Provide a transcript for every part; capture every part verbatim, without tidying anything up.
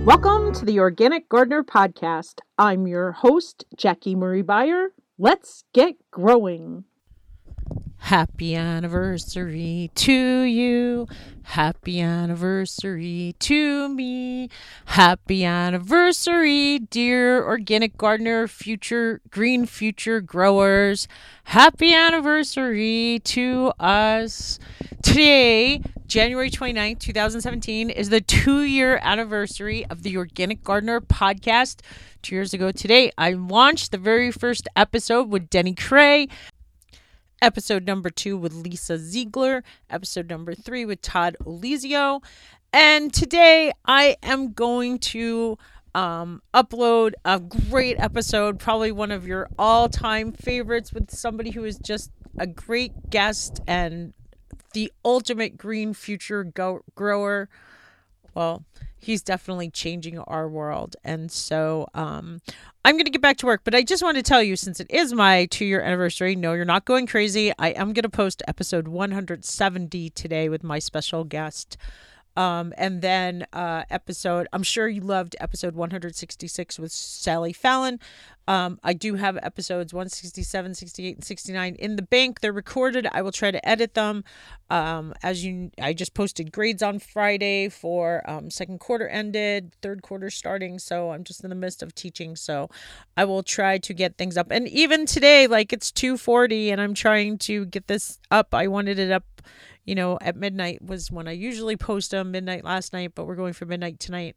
Welcome to the Organic Gardener Podcast. I'm your host, Jackie Marie Beyer. Let's get growing. Happy anniversary to you. Happy anniversary to me. Happy anniversary, dear organic gardener, future green future growers. Happy anniversary to us. Today, January twenty-ninth, twenty seventeen, is the two-year anniversary of the Organic Gardener Podcast. Two years ago today, I launched the very first episode with Denny Cray. Episode number two with Lisa Ziegler, episode number three with Todd Olizio. And today I am going to um, upload a great episode, probably one of your all-time favorites, with somebody who is just a great guest and the ultimate green future go- grower. Well, he's definitely changing our world. And so um, I'm going to get back to work. But I just want to tell you, since it is my two-year anniversary, no, you're not going crazy. I am going to post episode one hundred seventy today with my special guest. Um, and then uh, episode, I'm sure you loved episode one hundred sixty-six with Sally Fallon. Um, I do have episodes one sixty-seven, sixty-eight, and sixty-nine in the bank. They're recorded. I will try to edit them. Um, as you, I just posted grades on Friday for um, second quarter ended, third quarter starting. So I'm just in the midst of teaching. So I will try to get things up. And even today, like it's two forty and I'm trying to get this up. I wanted it up, you know, at midnight was when I usually post them, midnight last night, but we're going for midnight tonight.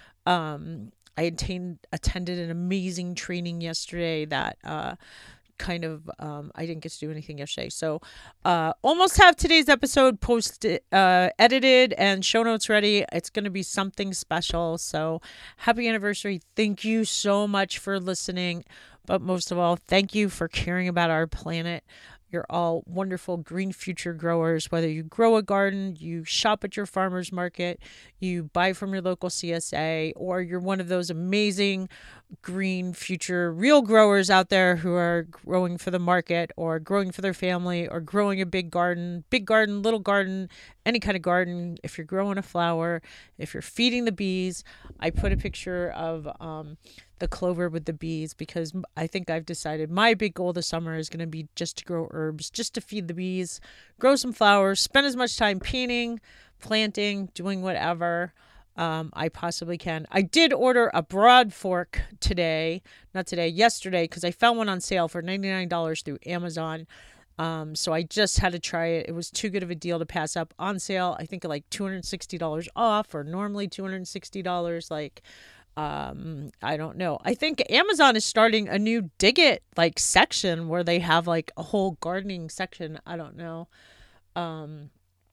Um, I attained, attended an amazing training yesterday that uh, kind of, um, I didn't get to do anything yesterday. So uh, almost have today's episode posted, uh, edited and show notes ready. It's going to be something special. So happy anniversary. Thank you so much for listening. But most of all, thank you for caring about our planet. You're all wonderful green future growers, whether you grow a garden, you shop at your farmer's market, you buy from your local C S A, or you're one of those amazing green future real growers out there who are growing for the market or growing for their family or growing a big garden, big garden, little garden, any kind of garden. If you're growing a flower, if you're feeding the bees, I put a picture of um, the clover with the bees because I think I've decided my big goal this summer is going to be just to grow herbs, just to feed the bees, grow some flowers, spend as much time painting, planting, doing whatever um, I possibly can. I did order a broad fork today, not today, yesterday, because I found one on sale for ninety-nine dollars through Amazon. Um, so I just had to try it. It was too good of a deal to pass up. On sale, I think like two hundred sixty dollars off, or normally two hundred sixty dollars. Like, um, I don't know. I think Amazon is starting a new Dig It like section where they have like a whole gardening section. I don't know. Um,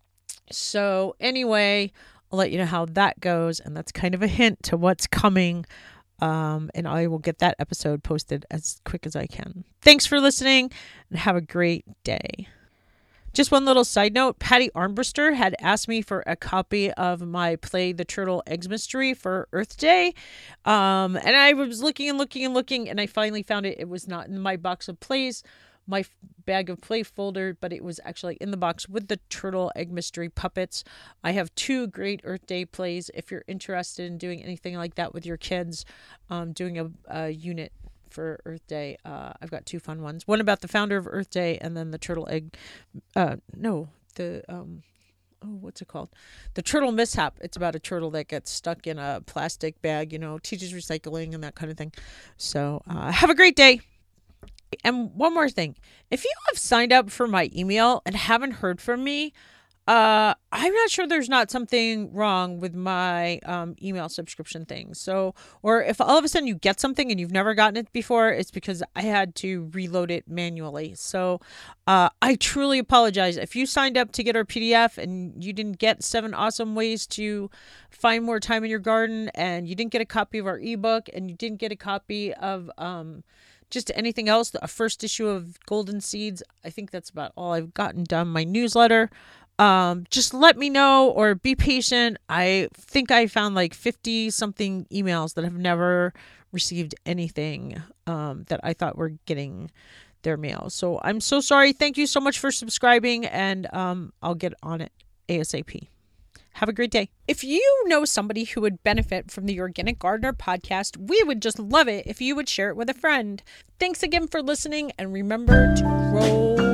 so anyway, I'll let you know how that goes. And that's kind of a hint to what's coming. Um, and I will get that episode posted as quick as I can. Thanks for listening and have a great day. Just one little side note, Patty Armbruster had asked me for a copy of my Play the Turtle Eggs Mystery for Earth Day. Um, and I was looking and looking and looking, and I finally found it. It was not in my box of plays, my bag of play folder, but it was actually in the box with the Turtle Egg Mystery puppets. I have two great Earth Day plays if you're interested in doing anything like that with your kids, um, doing a, a unit for Earth Day. Uh, I've got two fun ones. One about the founder of Earth Day, and then the turtle egg. Uh, no, the um, oh, what's it called? The turtle mishap. It's about a turtle that gets stuck in a plastic bag. You know, teaches recycling and that kind of thing. So uh, have a great day. And one more thing, if you have signed up for my email and haven't heard from me, Uh, I'm not sure there's not something wrong with my um, email subscription thing. So, or if all of a sudden you get something and you've never gotten it before, it's because I had to reload it manually. So, uh, I truly apologize. If you signed up to get our P D F and you didn't get seven awesome ways to find more time in your garden, and you didn't get a copy of our ebook, and you didn't get a copy of um, just anything else, a first issue of Golden Seeds, I think that's about all I've gotten done. My newsletter. Um, just let me know or be patient. I think I found like fifty something emails that have never received anything, um, that I thought were getting their mail. So I'm so sorry. Thank you so much for subscribing, and, um, I'll get on it ASAP. Have a great day. If you know somebody who would benefit from the Organic Gardener podcast, we would just love it if you would share it with a friend. Thanks again for listening, and remember to grow